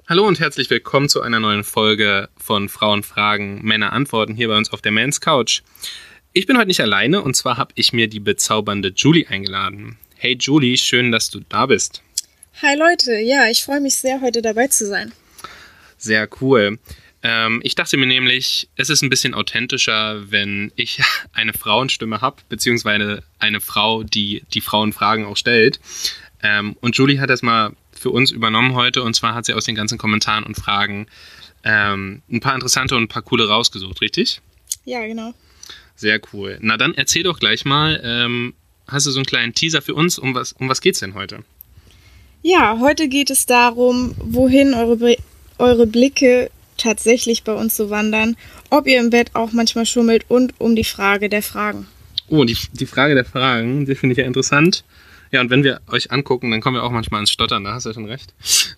Hallo und herzlich willkommen zu einer neuen Folge von Frauen fragen, Männer antworten hier bei uns auf der Men's Couch. Ich bin heute nicht alleine und zwar habe ich mir die bezaubernde Julie eingeladen. Hey Julie, schön, dass du da bist. Hi Leute, ja, ich freue mich sehr, heute dabei zu sein. Sehr cool. Ich dachte mir nämlich, es ist ein bisschen authentischer, wenn ich eine Frauenstimme habe, beziehungsweise eine Frau, die die Frauenfragen auch stellt. Und Julie hat das mal für uns übernommen heute und zwar hat sie aus den ganzen Kommentaren und Fragen ein paar interessante und ein paar coole rausgesucht, richtig? Ja, genau. Sehr cool. Na dann erzähl doch gleich mal, hast du so einen kleinen Teaser für uns? Um was geht's denn heute? Ja, heute geht es darum, wohin eure Blicke tatsächlich bei uns so wandern, ob ihr im Bett auch manchmal schummelt und um die Frage der Fragen. Oh, die Frage der Fragen, die finde ich ja interessant. Ja, und wenn wir euch angucken, dann kommen wir auch manchmal ins Stottern, da hast du ja schon recht.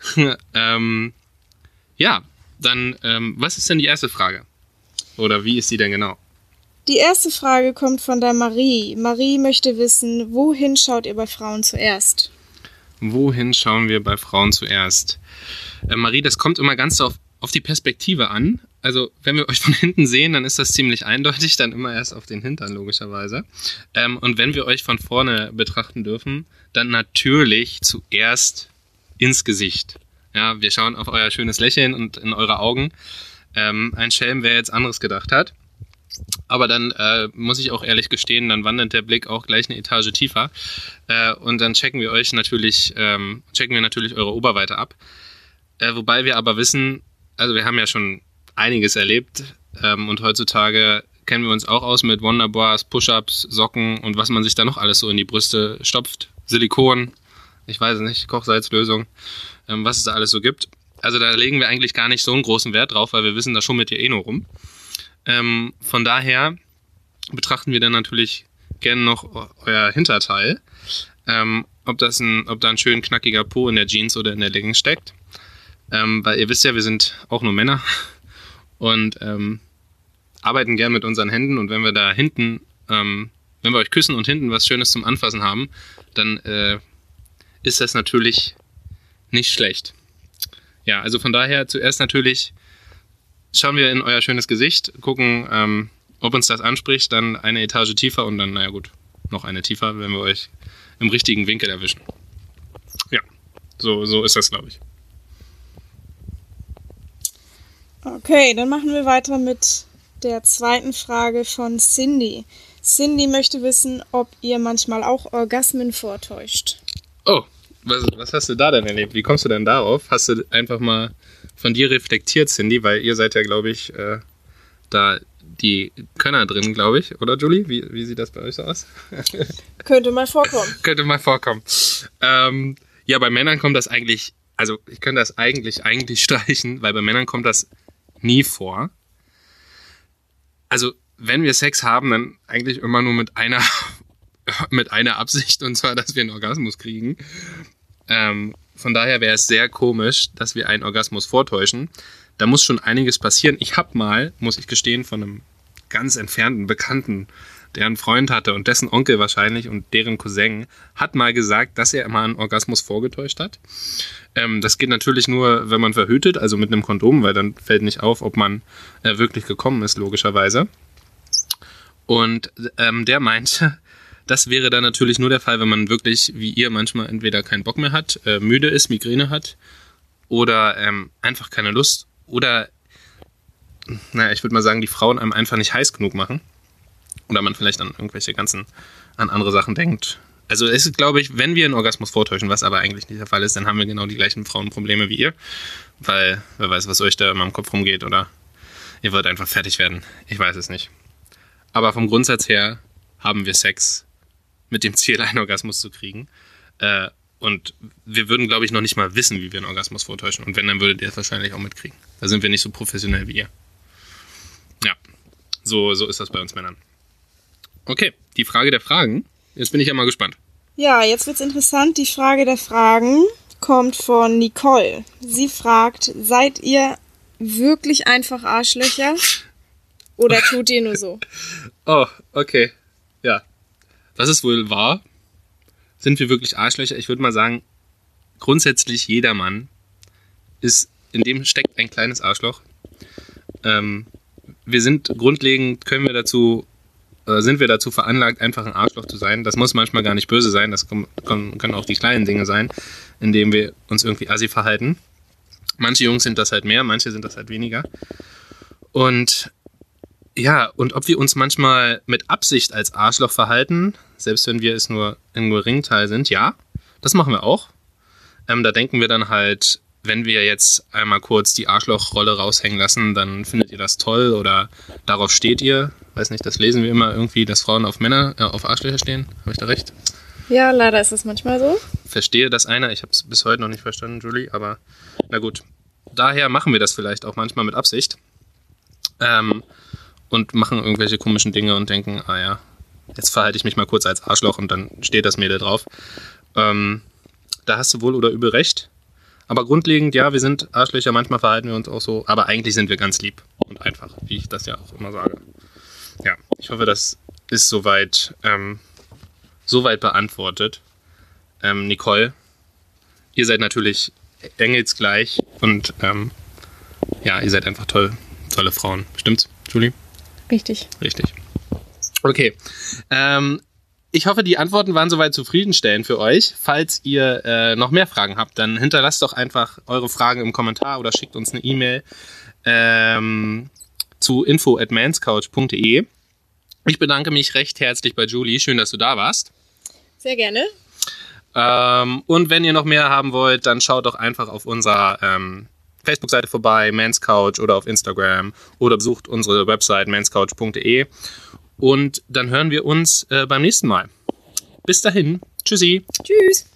Ja, dann, was ist denn die erste Frage? Oder wie ist die denn genau? Die erste Frage kommt von der Marie. Marie möchte wissen, wohin schaut ihr bei Frauen zuerst? Wohin schauen wir bei Frauen zuerst? Marie, das kommt immer ganz auf die Perspektive an. Also, wenn wir euch von hinten sehen, dann ist das ziemlich eindeutig, dann immer erst auf den Hintern, logischerweise. Und wenn wir euch von vorne betrachten dürfen, dann natürlich zuerst ins Gesicht. Ja, wir schauen auf euer schönes Lächeln und in eure Augen. Ein Schelm, wer jetzt anderes gedacht hat. Aber dann muss ich auch ehrlich gestehen, dann wandert der Blick auch gleich eine Etage tiefer. Und dann checken wir natürlich eure Oberweite ab. Wobei wir aber wissen, also wir haben ja schon einiges erlebt und heutzutage kennen wir uns auch aus mit Wonderbars, Push-Ups, Socken und was man sich da noch alles so in die Brüste stopft. Silikon, ich weiß es nicht, Kochsalzlösung, was es da alles so gibt. Also da legen wir eigentlich gar nicht so einen großen Wert drauf, weil wir wissen, da schummelt ihr eh nur rum. Von daher betrachten wir dann natürlich gerne noch euer Hinterteil, ob da ein schön knackiger Po in der Jeans oder in der Leggings steckt. Weil ihr wisst ja, wir sind auch nur Männer und arbeiten gern mit unseren Händen und wenn wir da hinten, wenn wir euch küssen und hinten was Schönes zum Anfassen haben, dann ist das natürlich nicht schlecht. Ja, also von daher zuerst natürlich schauen wir in euer schönes Gesicht, gucken, ob uns das anspricht, dann eine Etage tiefer und dann, naja gut, noch eine tiefer, wenn wir euch im richtigen Winkel erwischen. Ja, so ist das, glaube ich. Okay, dann machen wir weiter mit der zweiten Frage von Cindy. Cindy möchte wissen, ob ihr manchmal auch Orgasmen vortäuscht. Oh, was hast du da denn erlebt? Wie kommst du denn darauf? Hast du einfach mal von dir reflektiert, Cindy? Weil ihr seid ja, glaube ich, da die Könner drin, glaube ich. Oder, Julie? Wie sieht das bei euch so aus? Könnte mal vorkommen. Ja, bei Männern kommt das eigentlich, also ich könnte das eigentlich streichen, weil bei Männern kommt das nie vor. Also, wenn wir Sex haben, dann eigentlich immer nur mit einer Absicht, und zwar, dass wir einen Orgasmus kriegen. Von daher wäre es sehr komisch, dass wir einen Orgasmus vortäuschen. Da muss schon einiges passieren. Ich habe mal, muss ich gestehen, von einem ganz entfernten Bekannten, der einen Freund hatte und dessen Onkel wahrscheinlich und deren Cousin, hat mal gesagt, dass er immer einen Orgasmus vorgetäuscht hat. Das geht natürlich nur, wenn man verhütet, also mit einem Kondom, weil dann fällt nicht auf, ob man wirklich gekommen ist, logischerweise. Und der meinte, das wäre dann natürlich nur der Fall, wenn man wirklich, wie ihr, manchmal entweder keinen Bock mehr hat, müde ist, Migräne hat oder einfach keine Lust oder, naja, ich würde mal sagen, die Frauen einem einfach nicht heiß genug machen oder man vielleicht an irgendwelche an andere Sachen denkt. Also es ist, glaube ich, wenn wir einen Orgasmus vortäuschen, was aber eigentlich nicht der Fall ist, dann haben wir genau die gleichen Frauenprobleme wie ihr, weil wer weiß, was euch da immer im Kopf rumgeht oder ihr wollt einfach fertig werden. Ich weiß es nicht. Aber vom Grundsatz her haben wir Sex mit dem Ziel, einen Orgasmus zu kriegen. Und wir würden, glaube ich, noch nicht mal wissen, wie wir einen Orgasmus vortäuschen. Und wenn, dann würdet ihr es wahrscheinlich auch mitkriegen. Da sind wir nicht so professionell wie ihr. Ja, so ist das bei uns Männern. Okay, die Frage der Fragen. Jetzt bin ich ja mal gespannt. Ja, jetzt wird's interessant. Die Frage der Fragen kommt von Nicole. Sie fragt, seid ihr wirklich einfach Arschlöcher? Oder tut ihr nur so? Oh, okay. Ja. Was ist wohl wahr? Sind wir wirklich Arschlöcher? Ich würde mal sagen, grundsätzlich jeder Mann ist in dem steckt ein kleines Arschloch. Wir sind grundlegend, sind wir dazu veranlagt, einfach ein Arschloch zu sein. Das muss manchmal gar nicht böse sein, das können auch die kleinen Dinge sein, indem wir uns irgendwie assi verhalten. Manche Jungs sind das halt mehr, manche sind das halt weniger. Und ja, und ob wir uns manchmal mit Absicht als Arschloch verhalten, selbst wenn wir es nur im geringen Teil sind, ja, das machen wir auch. Da denken wir dann halt, wenn wir jetzt einmal kurz die Arschlochrolle raushängen lassen, dann findet ihr das toll oder darauf steht ihr. Weiß nicht, das lesen wir immer irgendwie, dass Frauen auf auf Arschlöcher stehen. Habe ich da recht? Ja, leider ist es manchmal so. Verstehe das einer. Ich habe es bis heute noch nicht verstanden, Julie, aber na gut. Daher machen wir das vielleicht auch manchmal mit Absicht. Und machen irgendwelche komischen Dinge und denken, ah ja, jetzt verhalte ich mich mal kurz als Arschloch und dann steht das Mädel drauf. Da hast du wohl oder übel recht. Aber grundlegend, ja, wir sind Arschlöcher, manchmal verhalten wir uns auch so, aber eigentlich sind wir ganz lieb und einfach, wie ich das ja auch immer sage. Ja, ich hoffe, das ist soweit beantwortet. Nicole, ihr seid natürlich engelsgleich und ja, ihr seid einfach tolle Frauen. Stimmt's, Julie? Richtig. Okay. Ich hoffe, die Antworten waren soweit zufriedenstellend für euch. Falls ihr noch mehr Fragen habt, dann hinterlasst doch einfach eure Fragen im Kommentar oder schickt uns eine E-Mail zu info@manscouch.de. Ich bedanke mich recht herzlich bei Julie. Schön, dass du da warst. Sehr gerne. Und wenn ihr noch mehr haben wollt, dann schaut doch einfach auf unserer Facebook-Seite vorbei, Manscouch, oder auf Instagram oder besucht unsere Website manscouch.de. Und dann hören wir uns beim nächsten Mal. Bis dahin. Tschüssi. Tschüss.